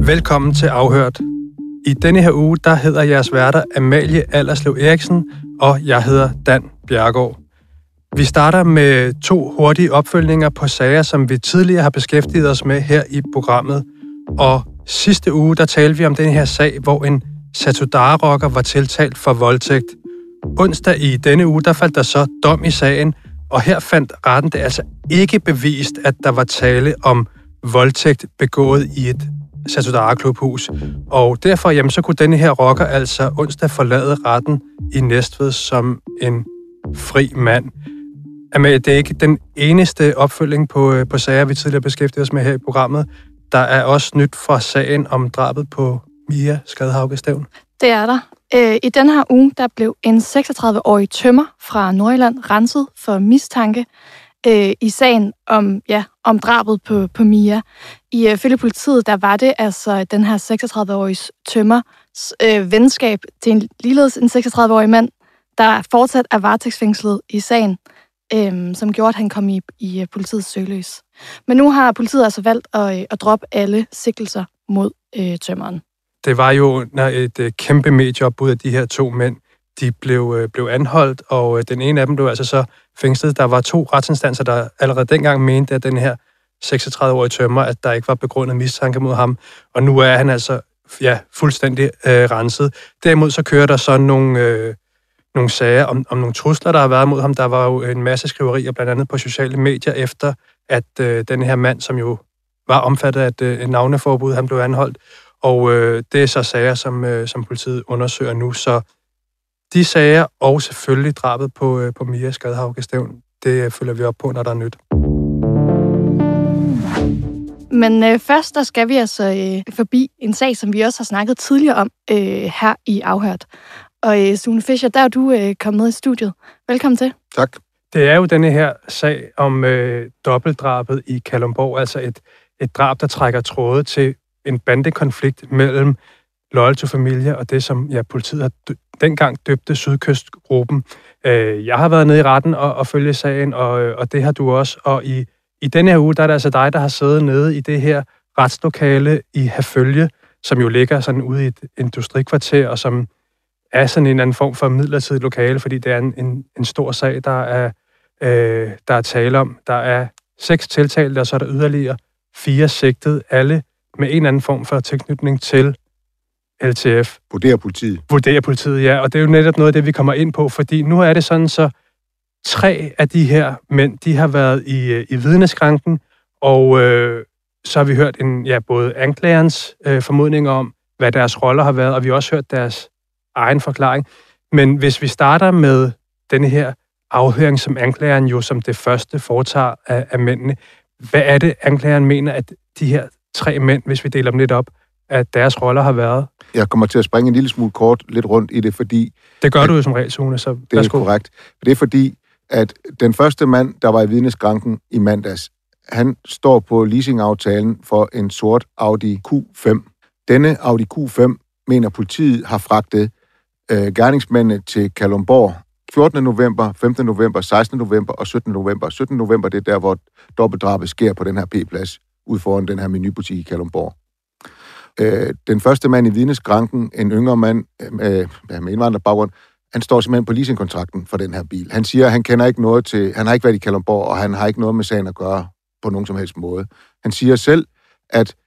Velkommen til Afhørt. I denne her uge, der hedder jeres værter Amalie Allerslev Eriksen, og jeg hedder Dan Bjerregaard. Vi starter med 2 hurtige opfølgninger på sager, som vi tidligere har beskæftiget os med her i programmet. Og sidste uge, der talte vi om den her sag, hvor en Satudarah-rocker var tiltalt for voldtægt. Onsdag i denne uge, der faldt der så dom i sagen, og her fandt retten det altså ikke bevist, at der var tale om voldtægt begået i et Satudarah-klubhus. Og derfor, jamen, så kunne denne her rocker altså onsdag forlade retten i Næstved som en fri mand. Amalie, det er ikke den eneste opfølging på sager, vi tidligere beskæftigede os med her i programmet. Der er også nyt fra sagen om drabet på Mia Skadhauge Stevn. Det er der. I den her uge, der blev en 36-årig tømrer fra Nordjylland renset for mistanke i sagen om drabet på Mia. Ifølge politiet, der var det altså den her 36-årige tømmers venskab til en 36-årig mand, der fortsat er varetægtsfængslet i sagen, som gjorde, at han kom i politiets søgelys. Men nu har politiet altså valgt at droppe alle sigtelser mod tømmeren. Det var jo et kæmpe medieopbud af de her 2 mænd. De blev anholdt, og den ene af dem blev altså så fængslet. Der var 2 retsinstanser, der allerede dengang mente, at den her 36-årige tømrer, at der ikke var begrundet mistanke mod ham. Og nu er han altså fuldstændig renset. Derimod så kører der så nogle sager om nogle trusler, der har været mod ham. Der var jo en masse skriverier, blandt andet på sociale medier, efter at den her mand, som jo var omfattet af et navneforbud, han blev anholdt. Og det er så sager, som politiet undersøger nu. Så de sager, og selvfølgelig drabet på Mia Skadhauge Stevn, det følger vi op på, når der er nyt. Men først, der skal vi altså forbi en sag, som vi også har snakket tidligere om her i Afhørt. Og Sune Fischer, der er du kommet med i studiet. Velkommen til. Tak. Det er jo denne her sag om dobbeltdrabet i Kalundborg, altså et drab, der trækker tråde til en bandekonflikt mellem Loyal to Familia og det, som politiet har dengang døbte Sydkystgruppen. Jeg har været nede i retten og følge sagen, og det har du også. Og i denne her uge, der er det altså dig, der har siddet nede i det her retslokale i Herfølge, som jo ligger sådan ude i et industrikvarter, og som er sådan en anden form for midlertidigt lokale, fordi det er en stor sag, der er tale om. Der er 6 tiltalte, og så er der yderligere 4 sigtet, alle med en anden form for tilknytning til LTF. Vurderer politiet, ja. Og det er jo netop noget af det, vi kommer ind på, fordi nu er det sådan, så 3 af de her mænd, de har været i vidneskranken, og så har vi hørt både anklagerens formodninger om, hvad deres roller har været, og vi har også hørt deres egen forklaring. Men hvis vi starter med denne her afhøring, som anklageren jo som det første foretager af mændene, hvad er det, anklageren mener, at de her 3 mænd, hvis vi deler dem lidt op, at deres roller har været? Jeg kommer til at springe en lille smule lidt rundt i det, fordi... Det gør du jo som regel, Sune, så det er korrekt. Det er fordi, at den første mand, der var i vidneskranken i mandags, han står på leasingaftalen for en sort Audi Q5. Denne Audi Q5 mener politiet har fragtet gerningsmændene til Kalundborg 14. november, 15. november, 16. november og 17. november. 17. november, det er der, hvor dobbeltdrabet sker på den her P-plads, ud foran den her menubutik i Kalundborg. Den første mand i vidneskranken, en yngre mand med indvandrerbaggrund, han står simpelthen på leasingkontrakten for den her bil. Han siger, at han kender ikke noget til, han har ikke været i Kalundborg, og han har ikke noget med sagen at gøre på nogen som helst måde. Han siger selv, at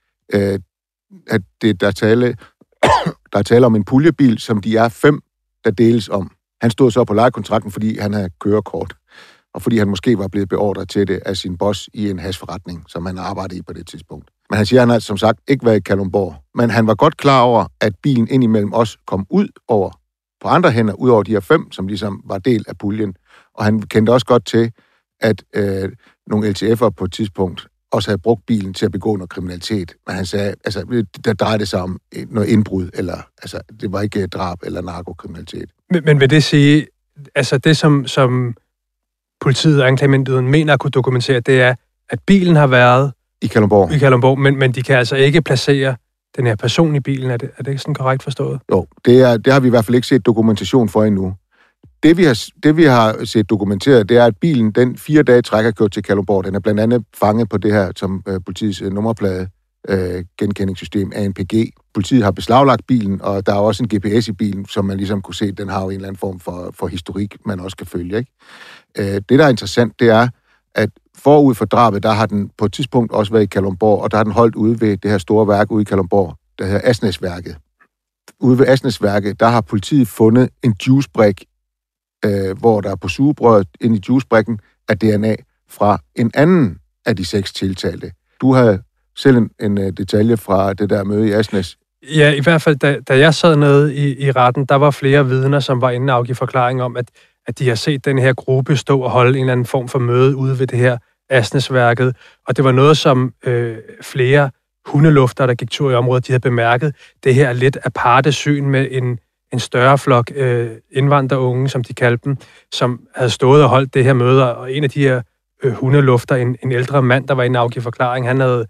der er tale om en puljebil, som de er 5, der deles om. Han stod så på lejekontrakten, fordi han havde kørekort, og fordi han måske var blevet beordret til det af sin boss i en hashforretning, som han arbejdede i på det tidspunkt. Men han siger, at han har som sagt ikke været i Kalundborg. Men han var godt klar over, at bilen indimellem også kom ud over på andre hænder, ud over de her 5, som ligesom var del af puljen. Og han kendte også godt til, at nogle LTF'er på et tidspunkt også havde brugt bilen til at begå noget kriminalitet. Men han sagde, altså, der drejede sig om noget indbrud, eller altså, det var ikke drab eller narkokriminalitet. Men vil det sige, altså det som politiet og anklagemyndigheden mener at kunne dokumentere, det er, at bilen har været i Kalundborg, men de kan altså ikke placere den her person i bilen. Er det ikke sådan korrekt forstået? Jo, det har vi i hvert fald ikke set dokumentation for endnu. Det vi har set dokumenteret, det er, at bilen den 4 dage trækker kørt til Kalundborg. Den er blandt andet fanget på det her, som politiets nummerplade genkendingssystem, ANPG. Politiet har beslaglagt bilen, og der er også en GPS i bilen, som man ligesom kunne se, den har jo en eller anden form for historik, man også kan følge. Ikke? Det, der er interessant, det er, at forud for drabet, der har den på et tidspunkt også været i Kalundborg, og der har den holdt ude ved det her store værk ude i Kalundborg, der hedder Asnæsværket. Ude ved Asnæsværket, der har politiet fundet en juicebrik, hvor der er på sugebrødet inde i juicebrikken af DNA fra en anden af de 6 tiltalte. Du havde selv en detalje fra det der møde i Asnæs. Ja, i hvert fald, da jeg sad nede i retten, der var flere vidner, som var inde og afgive forklaring om, at de har set den her gruppe stå og holde en eller anden form for møde ude ved det her Asnæsværket. Og det var noget, som flere hundelufter, der gik tur i området, de havde bemærket. Det her lidt aparte syn med en større flok indvandrerunge, som de kaldte dem, som havde stået og holdt det her møde. Og en af de her hundelufter, en ældre mand, der var inde og afgive forklaring, han havde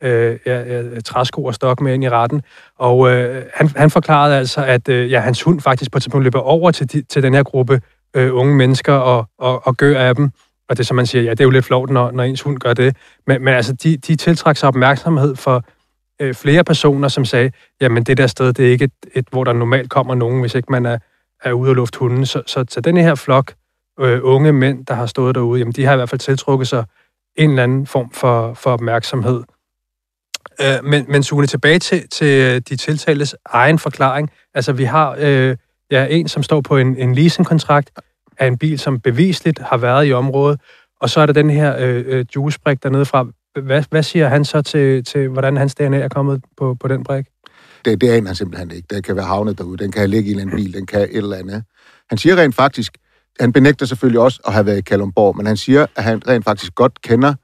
træsko og stok med ind i retten. Og han forklarede altså, at hans hund faktisk på et tidspunkt løber over til den her gruppe unge mennesker og gør af dem. Og det er som man siger, ja, det er jo lidt flovt, når ens hund gør det. Men altså, de tiltrækker sig opmærksomhed for flere personer, som sagde, jamen det der sted, det er ikke et hvor der normalt kommer nogen, hvis ikke man er ude og lufte hunden. Så den her flok unge mænd, der har stået derude, jamen de har i hvert fald tiltrukket sig en eller anden form for opmærksomhed. Men Sune, tilbage til de tiltaltes egen forklaring. Altså, vi har en, som står på en leasingkontrakt af en bil, som bevisligt har været i området, og så er der den her juicebrik dernede fra. Hvad siger han så til hvordan hans DNA er kommet på den brik? Det aner han simpelthen ikke. Den kan være havnet derude, den kan ligge i en bil, den kan et eller andet. Han siger rent faktisk, han benægter selvfølgelig også at have været i Kalundborg, men han siger, at han rent faktisk godt kender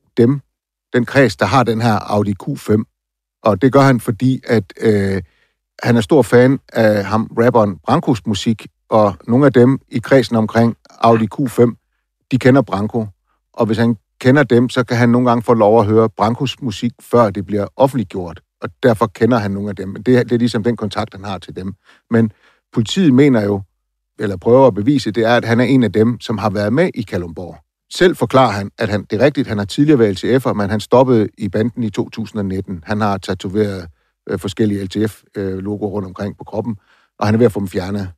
den kreds, der har den her Audi Q5. Og det gør han, fordi at han er stor fan af rapperen Brancos musik, og nogle af dem i kredsen omkring Audi Q5, de kender Branco. Og hvis han kender dem, så kan han nogle gange få lov at høre Brancos musik, før det bliver offentliggjort. Og derfor kender han nogle af dem. Det er ligesom den kontakt, han har til dem. Men politiet mener jo, eller prøver at bevise, det er, at han er en af dem, som har været med i Kalundborg. Selv forklarer han, at det er rigtigt, han har tidligere været LTF'er, men han stoppede i banden i 2019. Han har tatoveret forskellige LTF-logoer rundt omkring på kroppen, og han er ved at få dem fjernet.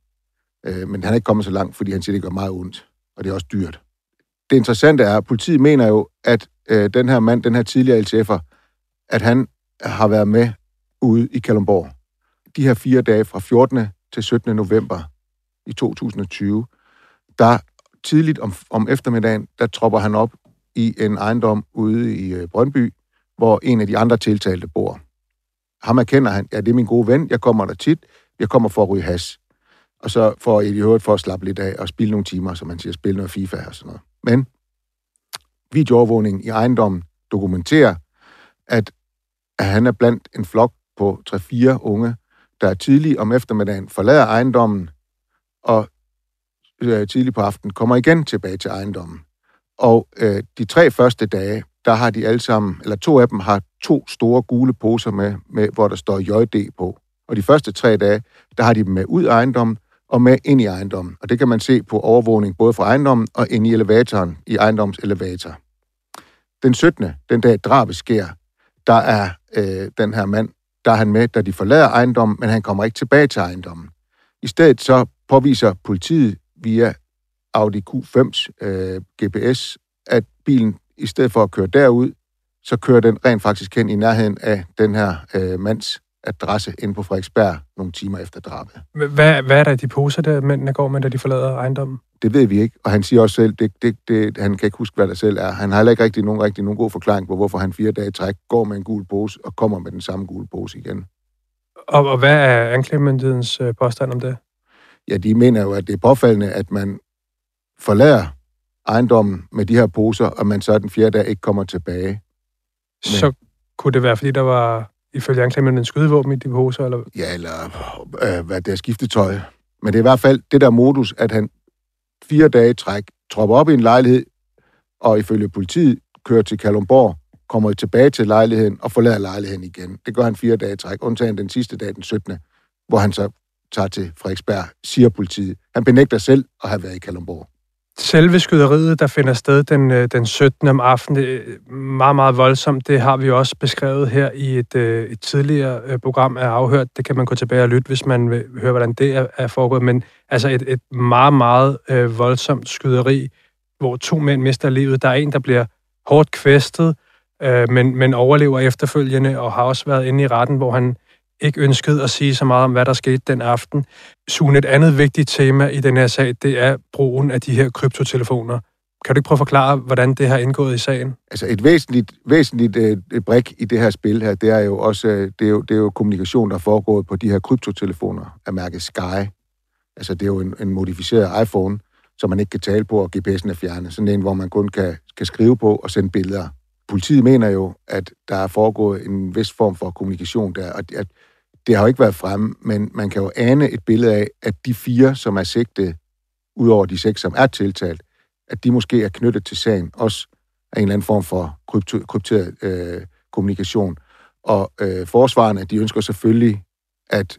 Men han er ikke kommet så langt, fordi han siger, det gør meget ondt, og det er også dyrt. Det interessante er, at politiet mener jo, at den her mand, den her tidligere LTF'er, at han har været med ude i Kalundborg. De her 4 dage fra 14. til 17. november i 2020, der tidligt om eftermiddagen, der tropper han op i en ejendom ude i Brøndby, hvor en af de andre tiltalte bor. Ham erkender han, ja, det er min gode ven, jeg kommer der tit, jeg kommer for at ryge hash. Og så får jeg i øvrigt for at slappe lidt af og spille nogle timer, som man siger, spille noget FIFA og sådan noget. Men videoovervågningen i ejendommen dokumenterer, at han er blandt en flok på 3-4 unge, der tidligt om eftermiddagen forlader ejendommen, og tidligt på aftenen kommer igen tilbage til ejendommen. Og de 3 første dage, der har de alle sammen, eller 2 af dem har 2 store gule poser med hvor der står JD på. Og de første 3 dage, der har de dem med ud af ejendommen og med ind i ejendommen. Og det kan man se på overvågning både fra ejendommen og ind i elevatoren, i ejendomselevator. Den 17. den dag drabet sker, der er den her mand, der er han med, da de forlader ejendommen, men han kommer ikke tilbage til ejendommen. I stedet så påviser politiet via Audi Q5's GPS, at bilen i stedet for at køre derud, så kører den rent faktisk hen i nærheden af den her mands adresse inde på Frederiksberg nogle timer efter drabet. Hvad er der i de poser, der mændene går med, da de forlader ejendommen? Det ved vi ikke, og han siger også selv, han kan ikke huske, hvad der selv er. Han har heller ikke rigtig nogen god forklaring på, hvorfor han 4 dage i træk går med en gul pose og kommer med den samme gule pose igen. Og hvad er anklagemyndighedens påstand om det? Ja, de mener jo, at det er påfaldende, at man forlader ejendommen med de her poser, og man så den 4. dag ikke kommer tilbage. Så kunne det være, fordi der var ifølge anklagemyndigheden skydevåben i de poser? Eller? Ja, eller hvad det er skiftetøj. Men det er i hvert fald det der modus, at han 4 dage i træk tropper op i en lejlighed, og ifølge politiet kører til Kalundborg, kommer tilbage til lejligheden og forlader lejligheden igen. Det gør han 4 dage i træk, undtagen den sidste dag, den 17., hvor han så tager til Frederiksberg, siger politiet. Han benægter selv at have været i Kalundborg. Selve skyderiet, der finder sted den 17. om aftenen, meget, meget voldsomt. Det har vi også beskrevet her i et tidligere program af Afhørt. Det kan man gå tilbage og lytte, hvis man vil høre, hvordan det er foregået. Men altså et meget, meget voldsomt skyderi, hvor 2 mænd mister livet. Der er en, der bliver hårdt kvæstet, men overlever efterfølgende og har også været inde i retten, hvor han ikke ønskede at sige så meget om, hvad der skete den aften. Sune, et andet vigtigt tema i den her sag, det er brugen af de her kryptotelefoner. Kan du ikke prøve at forklare, hvordan det har indgået i sagen? Altså et væsentligt brik i det her spil her, det er jo også det er jo kommunikation, der er foregået på de her kryptotelefoner af mærket Sky. Altså det er jo en modificeret iPhone, som man ikke kan tale på, og GPS'en er fjernet. Sådan en, hvor man kun kan skrive på og sende billeder. Politiet mener jo, at der er foregået en vis form for kommunikation der, og at det har jo ikke været fremme, men man kan jo ane et billede af, at de 4, som er sigtet, udover de 6, som er tiltalt, at de måske er knyttet til sagen, også af en eller anden form for krypteret kommunikation. Og forsvarerne, de ønsker selvfølgelig, at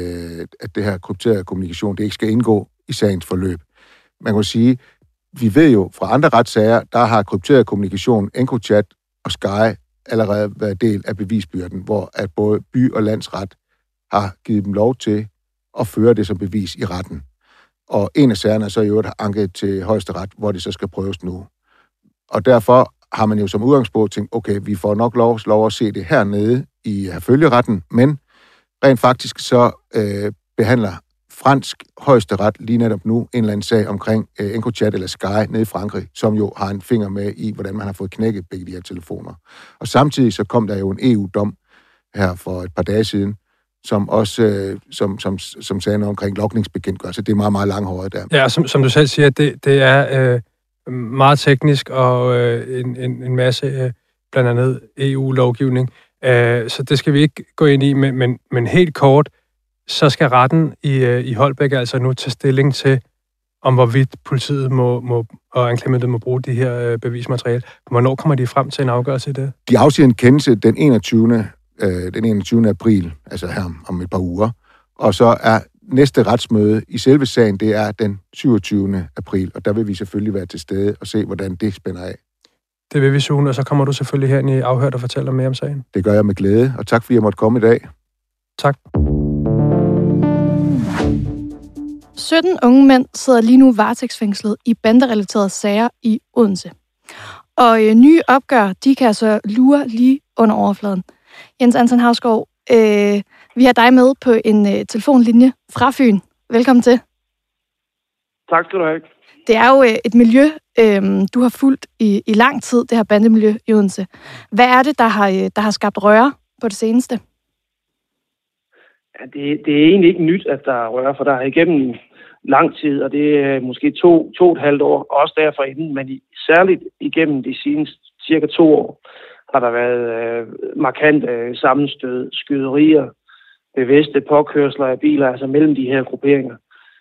det her krypterede kommunikation, det ikke skal indgå i sagens forløb. Man kan sige, vi ved jo fra andre retssager, der har krypteret kommunikation, EncroChat og Sky allerede været del af bevisbyrden, hvor at både by- og landsret har givet dem lov til at føre det som bevis i retten. Og en af sagerne er så i øvrigt anket til højesteret, hvor det så skal prøves nu. Og derfor har man jo som udgangspunkt tænkt, okay, vi får nok lov at se det hernede i følgeretten, men rent faktisk så behandler fransk højesteret lige netop nu en eller anden sag omkring EncroChat eller Sky nede i Frankrig, som jo har en finger med i, hvordan man har fået knækket begge de her telefoner. Og samtidig så kom der jo en EU-dom her for et par dage siden, som også som sagde noget omkring logningsbekendtgørelse. Det er meget, meget langhåret der. Ja, som du selv siger, det er meget teknisk og en masse blandt andet EU-lovgivning. Så det skal vi ikke gå ind i, men helt kort, så skal retten i Holbæk altså nu tage stilling til, om hvorvidt politiet og anklagemyndigheden må bruge de her bevismateriale. Hvornår kommer de frem til en afgørelse i det? De afsiger en kendelse den 21. april, altså her om et par uger. Og så er næste retsmøde i selve sagen, det er den 27. april, og der vil vi selvfølgelig være til stede og se, hvordan det spænder af. Det vil vi, Sune, og så kommer du selvfølgelig herinde i Afhørt og fortæller mere om sagen. Det gør jeg med glæde, og tak fordi jeg måtte komme i dag. Tak. 17 unge mænd sidder lige nu varetægtsfængslet i banderelaterede sager i Odense. Og nye opgør, de kan altså lure lige under overfladen. Jens Anton Hausgaard, vi har dig med på en telefonlinje fra Fyn. Velkommen til. Tak skal du have. Det er jo et miljø, du har fulgt i lang tid, det her bandemiljø i Odense. Hvad er det, der har skabt røre på det seneste? Ja, det er egentlig ikke nyt, at der er røre, for der har igennem lang tid, og det er måske 2,5 år, også derfor inden, men særligt igennem de seneste cirka 2 år, har der været markante sammenstød, skyderier, bevidste påkørsler af biler, altså mellem de her grupperinger.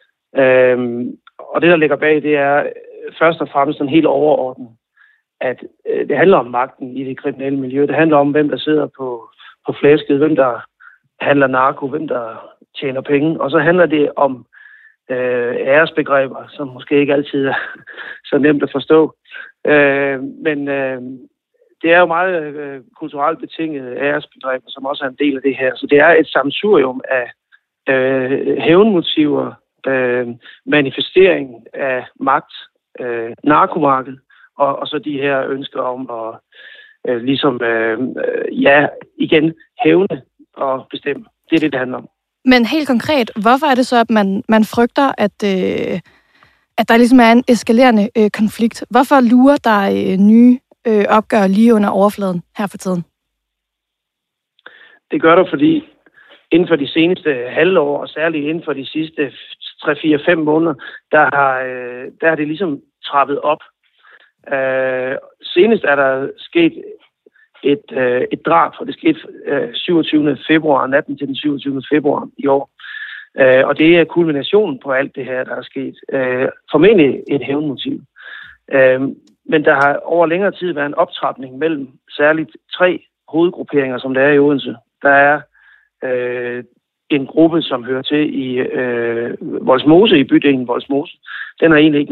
Og det, der ligger bag, det er først og fremmest en helt overordnet, at det handler om magten i det kriminelle miljø. Det handler om, hvem der sidder på flæsket, hvem der handler narko, hvem der tjener penge. Og så handler det om æresbegreber, som måske ikke altid er så nemt at forstå. Men det er jo meget kulturelt betingede æresbegreber, som også er en del af det her. Så det er et sammensurium af hævnmotiver, manifestering af magt, narkomarked, og så de her ønsker om at igen hævne og bestemme. Det er det handler om. Men helt konkret, hvorfor er det så, at man frygter, at der ligesom er en eskalerende konflikt? Hvorfor lurer der nye opgør lige under overfladen her for tiden? Det gør der, fordi inden for de seneste halvår, og særligt inden for de sidste 3-4-5 måneder, der har det ligesom trappet op. Senest er der sket et drab, og det skete 27. februar, natten til den 27. februar i år. Og det er kulminationen på alt det her, der er sket. Formentlig et hævnmotiv. Men der har over længere tid været en optrapning mellem særligt 3 hovedgrupperinger, som der er i Odense. Der er en gruppe, som hører til i Vollsmose, i bydelen Vollsmose. Den har egentlig ikke noget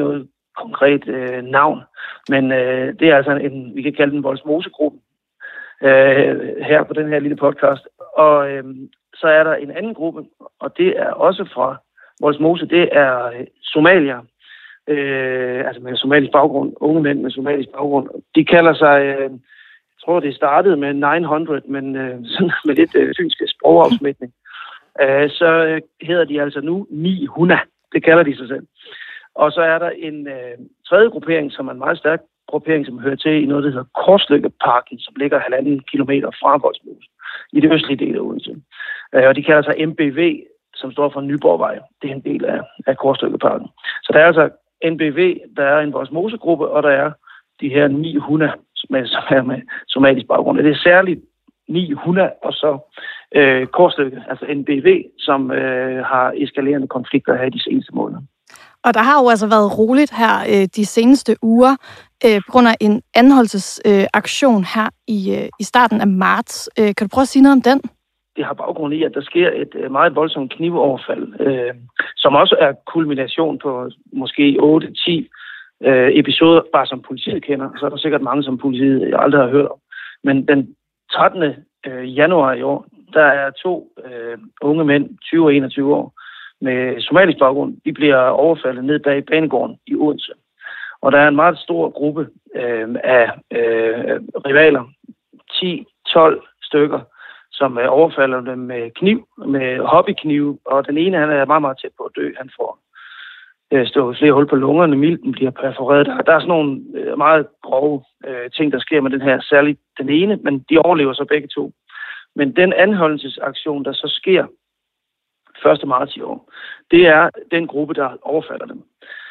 konkret navn, men det er altså vi kan kalde den Vollsmose-gruppe her på den her lille podcast. Og så er der en anden gruppe, og det er også fra Vollsmose, det er somalier, altså med somalisk baggrund, unge mænd med somalisk baggrund. De kalder sig, jeg tror det startede med 900, men sådan med lidt fynske sprogafsmætning. Så hedder de altså nu 900, det kalder de sig selv. Og så er der en tredje gruppering, som er en meget stærk gruppering, som hører til i noget, der hedder Korsløkkeparken, som ligger 1,5 kilometer fra Vollsmose, i det østlige del af Odense. Og de kalder sig MBV, som står for Nyborgvej. Det er en del af Korsløkkeparken. Så der er altså NBV, der er en Vollsmose-gruppe, og der er de her 900, som er med somalisk baggrund. Det er særligt 900, og så Korsløkke, altså NBV, som har eskalerende konflikter her i de seneste måneder. Og der har jo altså været roligt her de seneste uger på grund af en anholdelsesaktion her i starten af marts. Kan du prøve at sige noget om den? Det har baggrund i, at der sker et meget voldsomt knivoverfald, som også er kulmination på måske 8-10 episoder, bare som politiet kender. Så er der sikkert mange, som politiet aldrig har hørt om. Men den 13. januar i år, der er 2 unge mænd, 20 og 21 år, med somalisk baggrund, de bliver overfaldet ned bag banegården i Odense. Og der er en meget stor gruppe af rivaler, 10-12 stykker, som overfalder dem med kniv, med hobbykniv, og den ene, han er meget, meget tæt på at dø. Han får stået flere hul på lungerne, milten bliver perforeret. Der er sådan nogle meget grove ting, der sker med den her, særligt den ene, men de overlever så begge to. Men den anholdelsesaktion, der så sker 1. marts i år, det er den gruppe, der overfalder dem.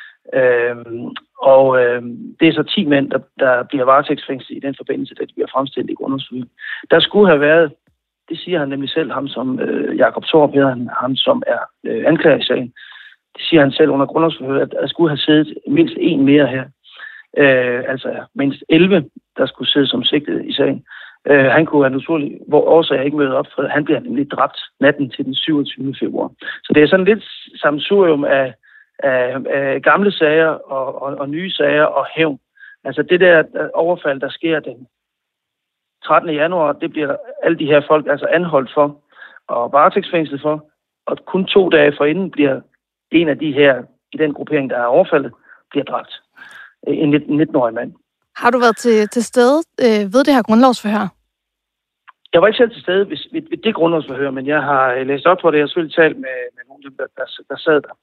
Det er så 10 mænd, der bliver varetægtsfængslet i den forbindelse, da de bliver fremstillet i grundlovsforhør. Der skulle have været, det siger han nemlig selv, ham som Jakob Torp hedder han, ham som er anklager i sagen, det siger han selv under grundlovsforhør, at der skulle have siddet mindst en mere her. Altså mindst 11, der skulle sidde som sigtet i sagen. Han kunne have naturligt, hvor årsager ikke møder op, for han bliver nemlig dræbt natten til den 27. februar. Så det er sådan lidt sammensurium af gamle sager og nye sager og hævn. Altså det der overfald, der sker den 13. januar, det bliver alle de her folk altså anholdt for og varetægtsfængslet for, og kun 2 dage forinden bliver en af de her i den gruppering, der er overfaldet, bliver dræbt. En 19-årig mand. Har du været til stede ved det her grundlovsforhør? Jeg var ikke selv til stede ved det grundlovsforhør, men jeg har læst op på det. Jeg har selvfølgelig talt med nogen, der sad der.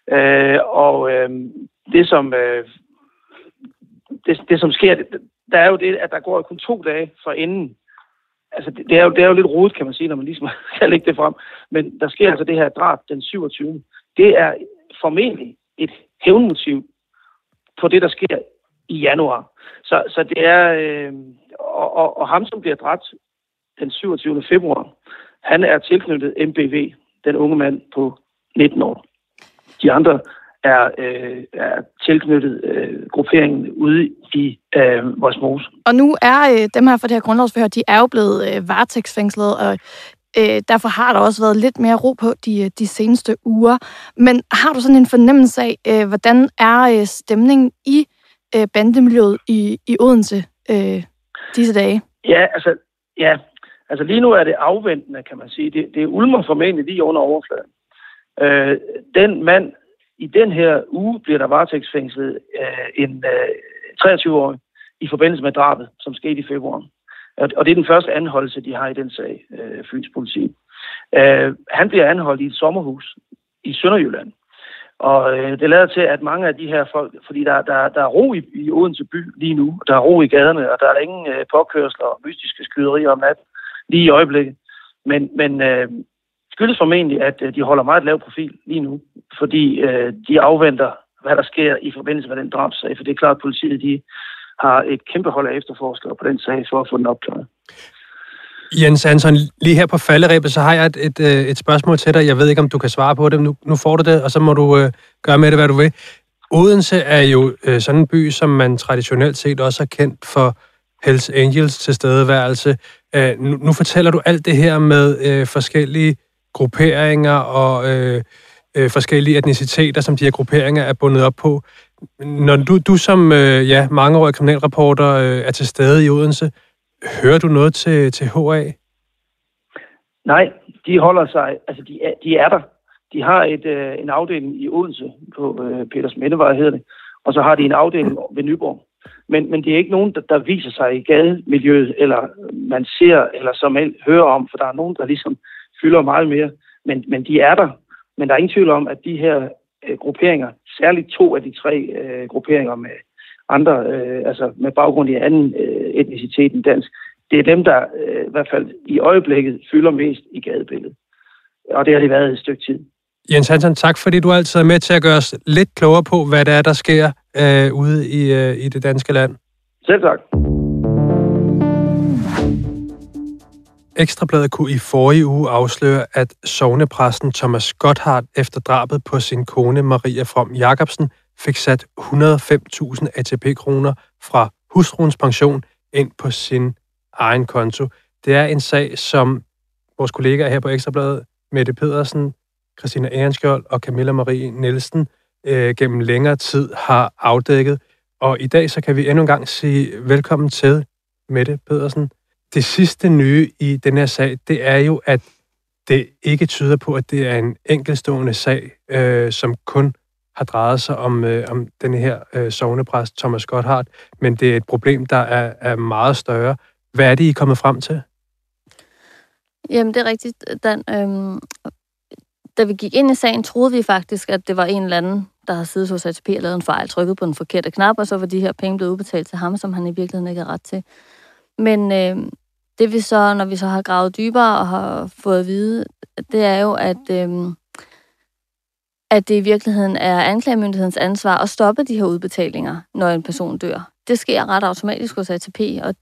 Det som sker, der er jo det, at der går kun 2 dage forinden. Altså, det er jo lidt rodet, kan man sige, når man ligesom kan lægge det frem. Men der sker altså det her drab den 27. Det er formentlig et hævnmotiv på det, der sker i januar. Så det er... Og ham, som bliver dræbt den 27. februar, han er tilknyttet MBV, den unge mand på 19 år. De andre er tilknyttet grupperingen ude i Vollsmose. Og nu er dem her for det her grundlovsforhør, de er jo blevet varetægtsfængslet, og derfor har der også været lidt mere ro på de seneste uger. Men har du sådan en fornemmelse af, hvordan er stemningen i bandemiljøet i Odense disse dage? Ja, altså lige nu er det afventende, kan man sige. Det ulmer formentlig lige under overfladen. Den mand, i den her uge bliver der varetægtsfængslet en 23-årig i forbindelse med drabet, som skete i februar. Og det er den første anholdelse, de har i den sag, Fyns politi. Han bliver anholdt i et sommerhus i Sønderjylland. Og det lader til, at mange af de her folk, fordi der er ro i Odense by lige nu, der er ro i gaderne, og der er ingen påkørsler og mystiske skyderier om natten lige i øjeblikket. Men skyldes formentlig, at de holder meget lav profil lige nu, fordi de afventer, hvad der sker i forbindelse med den drabssag. For det er klart, at politiet de har et kæmpe hold af efterforskere på den sag for at få den opklaret. Jens Hansson, lige her på falderebet, så har jeg et spørgsmål til dig. Jeg ved ikke, om du kan svare på det. Nu får du det, og så må du gøre med det, hvad du vil. Odense er jo sådan en by, som man traditionelt set også er kendt for Hells Angels tilstedeværelse. Nu fortæller du alt det her med forskellige grupperinger og forskellige etniciteter, som de her grupperinger er bundet op på. Når du som mangeårig kriminalreporter er til stede i Odense, hører du noget til HA? Nej, de holder sig, altså de er der. De har en afdeling i Odense på Petersmindevej hedder det, og så har de en afdeling ved Nyborg. Men det er ikke nogen, der viser sig i gademiljøet, eller man ser, eller som hører om, for der er nogen, der ligesom fylder meget mere. Men de er der. Men der er ingen tvivl om, at de her grupperinger, særligt 2 af de 3 grupperinger med andre, altså med baggrund i anden etnicitet end dansk, det er dem, der i hvert fald i øjeblikket fylder mest i gadebilledet. Og det har det været et stykke tid. Jens Hansen, tak fordi du altid er med til at gøre os lidt klogere på, hvad det er, der sker ude i det danske land. Selv tak. Ekstrabladet kunne i forrige uge afsløre, at sognepræsten Thomas Gotthardt efter drabet på sin kone Maria From Jacobsen fik sat 105.000 ATP-kroner fra hustruens pension ind på sin egen konto. Det er en sag, som vores kollegaer her på Ekstrabladet, Mette Pedersen, Christina Ehrenskjold og Camilla Marie Nielsen gennem længere tid har afdækket. Og i dag så kan vi endnu en gang sige velkommen til Mette Pedersen. Det sidste nye i den her sag, det er jo, at det ikke tyder på, at det er en enkeltstående sag, som kun har drejet sig om den her sognepræst Thomas Gotthardt, men det er et problem, der er meget større. Hvad er det, I er kommet frem til? Jamen, det er rigtigt, Dan. Da vi gik ind i sagen, troede vi faktisk, at det var en eller anden, der havde siddet hos ATP og lavet en fejl, trykket på den forkerte knap, og så var de her penge blevet udbetalt til ham, som han i virkeligheden ikke har ret til. Men det vi så, når vi så har gravet dybere og har fået at vide, det er jo, at det i virkeligheden er anklagemyndighedens ansvar at stoppe de her udbetalinger, når en person dør. Det sker ret automatisk hos ATP, og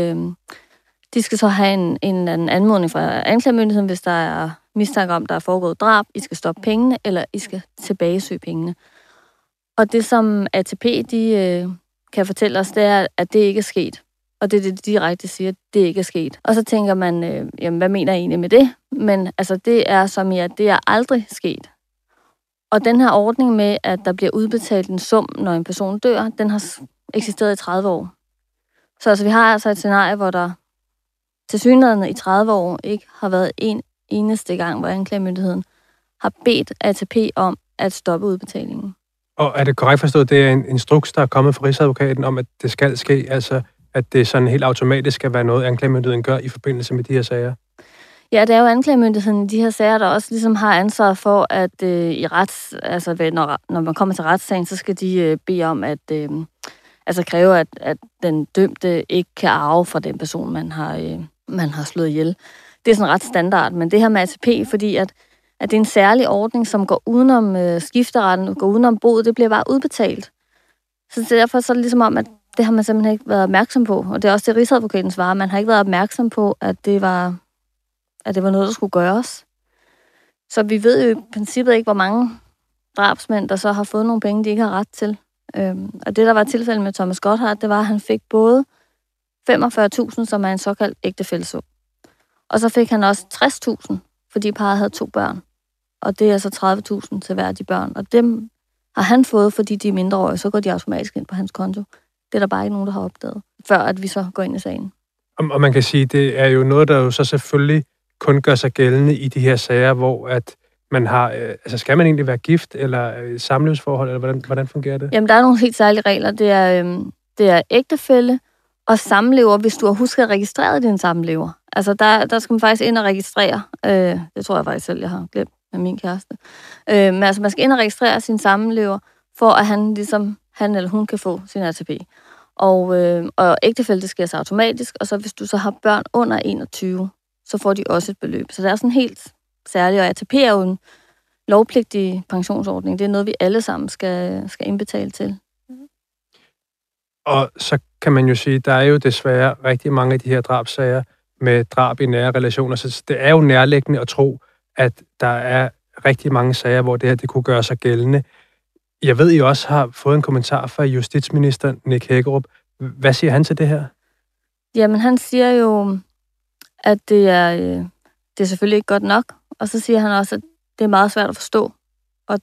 de skal så have en eller anden anmodning fra anklagemyndigheden, hvis der er mistanke om, der er foregået drab. I skal stoppe pengene, eller I skal tilbagesøge pengene. Og det, som ATP kan fortælle os, det er, at det ikke er sket. Og det er det, de direkte siger, at det ikke er sket. Og så tænker man, jamen, hvad mener jeg egentlig med det? Men altså, det er som i, at det er aldrig sket. Og den her ordning med, at der bliver udbetalt en sum, når en person dør, den har eksisteret i 30 år. Så altså, vi har altså et scenarie, hvor der tilsyneladende i 30 år ikke har været en eneste gang, hvor anklagemyndigheden har bedt ATP om at stoppe udbetalingen. Og er det korrekt forstået, det er en instruks, der er kommet fra Rigsadvokaten om, at det skal ske, altså at det sådan helt automatisk skal være noget, anklagemyndigheden gør i forbindelse med de her sager? Ja, det er jo anklagemyndigheden i de her sager, der også ligesom har ansvar for, at når man kommer til retssagen, så skal de bede om at kræve, at den dømte ikke kan arve fra den person, man har slået ihjel. Det er sådan ret standard, men det her med ATP, fordi at det er en særlig ordning, som går udenom skifteretten, går udenom boet, det bliver bare udbetalt. Så derfor så er det ligesom om, at det har man simpelthen ikke været opmærksom på, og det er også det, Rigsadvokaten svarer. Man har ikke været opmærksom på, at det var noget, der skulle gøres. Så vi ved jo i princippet ikke, hvor mange drabsmænd, der så har fået nogle penge, de ikke har ret til. Og det, der var tilfældet med Thomas Gotthardt, det var, at han fik både 45.000, som er en såkaldt ægtefællesum. Og så fik han også 60.000, fordi parret havde 2 børn. Og det er så 30.000 til hver af de børn. Og dem har han fået, fordi de er mindreårige, så går de automatisk ind på hans konto. Det er der bare ikke nogen, der har opdaget, før at vi så går ind i sagen. Og man kan sige, det er jo noget, der jo så selvfølgelig kun gør sig gældende i de her sager, hvor at man har, skal man egentlig være gift, eller samlivsforhold, eller hvordan fungerer det? Jamen, der er nogle helt særlige regler. Det er ægtefælle og samlever, hvis du har husket at registrere din samlever. Altså, der skal man faktisk ind og registrere. Det tror jeg faktisk selv, jeg har glemt med min kæreste. Men altså, man skal ind og registrere sin samlever, for at han eller hun kan få sin ATP. Og ægtefælle, det sker så automatisk, og så hvis du så har børn under 21, så får de også et beløb. Så det er sådan helt særligt, og ATP er jo en lovpligtig pensionsordning. Det er noget, vi alle sammen skal indbetale til. Og så kan man jo sige, der er jo desværre rigtig mange af de her drabssager med drab i nære relationer, så det er jo nærliggende at tro, at der er rigtig mange sager, hvor det her det kunne gøre sig gældende. Jeg ved, I også har fået en kommentar fra justitsminister Nick Hækkerup. Hvad siger han til det her? Jamen, han siger jo, at det er selvfølgelig ikke godt nok. Og så siger han også, at det er meget svært at forstå. Og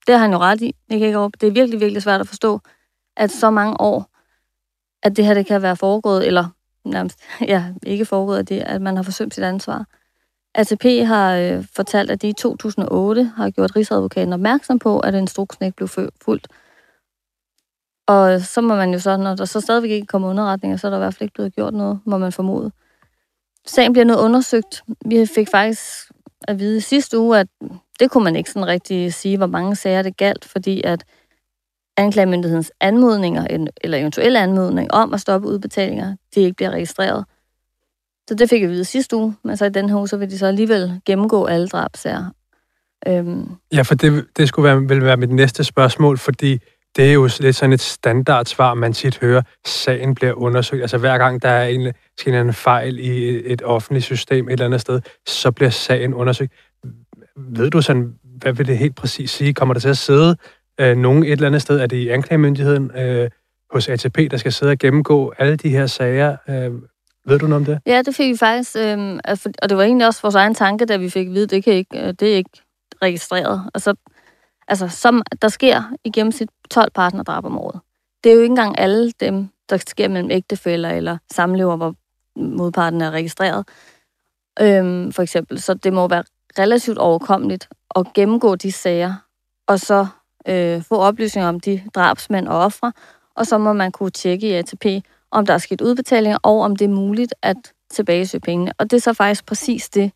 Det har han jo ret i. Det er virkelig, virkelig svært at forstå, at så mange år, at det her det kan være foregået, eller nærmest ikke foregået af det, at man har forsømt sit ansvar. ATP har fortalt, at de i 2008 har gjort Rigsadvokaten opmærksom på, at instruksen ikke blev fulgt. Og så må man jo så, når der så stadigvæk ikke kommer underretninger, så er der i hvert fald ikke blevet gjort noget, må man formode. Sagen bliver noget undersøgt. Vi fik faktisk at vide sidste uge, at det kunne man ikke sådan rigtig sige, hvor mange sager det galt, fordi at anklagemyndighedens anmodninger, eller eventuelle anmodning om at stoppe udbetalinger, de ikke bliver registreret. Så det fik jeg at vide sidste uge, men så i den her uge, så vil de så alligevel gennemgå alle drabsager. Ja, for det skulle vel være mit næste spørgsmål, fordi det er jo lidt sådan et standardsvar, man tit hører, sagen bliver undersøgt. Altså hver gang der er en fejl i et offentligt system et eller andet sted, så bliver sagen undersøgt. Ved du sådan, hvad vil det helt præcis sige? Kommer der til at sidde nogen et eller andet sted? Er det i anklagemyndigheden hos ATP, der skal sidde og gennemgå alle de her sager? Ved du noget om det? Ja, det fik vi faktisk, og det var egentlig også vores egen tanke, da vi fik at vide, det er ikke registreret. Altså, som der sker i gennemsnit 12 partnerdrab om året. Det er jo ikke engang alle dem, der sker mellem ægtefæller eller samlever, hvor modparten er registreret. For eksempel. Så det må være relativt overkommeligt at gennemgå de sager, og så få oplysninger om de drabsmænd og ofre, og så må man kunne tjekke i ATP, om der er sket udbetalinger, og om det er muligt at tilbagesøge pengene. Og det er så faktisk præcis det,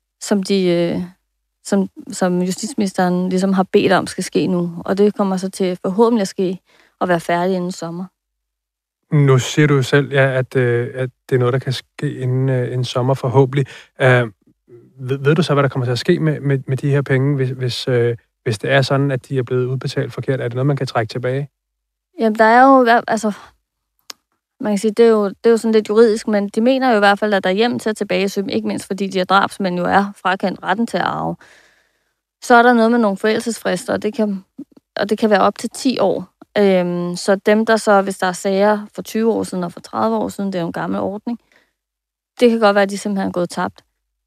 som justitsministeren ligesom har bedt om skal ske nu. Og det kommer så til forhåbentlig at ske og være færdig inden sommer. Nu siger du selv, at det er noget, der kan ske inden sommer forhåbentlig. Ved du så, hvad der kommer til at ske med de her penge, hvis det er sådan, at de er blevet udbetalt forkert? Er det noget, man kan trække tilbage? Jamen, der er jo... Altså, man kan sige, det er jo sådan lidt juridisk, men de mener jo i hvert fald, at der er hjem til at tilbagesøge, ikke mindst fordi de her drabsmænd jo er frakendt retten til at arve. Så er der noget med nogle forældelsesfrister, og det kan være op til 10 år. Så dem, der så, hvis der er sager for 20 år siden og for 30 år siden, det er jo en gammel ordning, det kan godt være, at de simpelthen er gået tabt.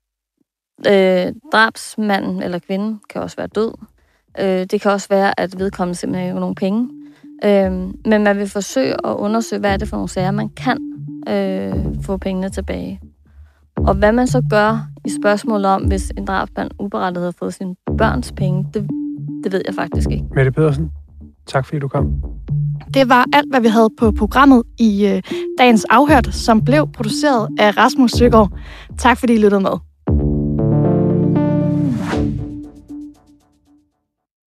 Drabsmanden eller kvinden kan også være død. Det kan også være, at vedkommende simpelthen ikke har nogen penge. Men man vil forsøge at undersøge, hvad er det for nogle sager, man kan få pengene tilbage. Og hvad man så gør i spørgsmålet om, hvis en drabsmand uberettiget har fået sine børns penge, det ved jeg faktisk ikke. Mette Pedersen, tak fordi du kom. Det var alt, hvad vi havde på programmet i dagens Afhørt, som blev produceret af Rasmus Søgaard. Tak fordi I lyttede med.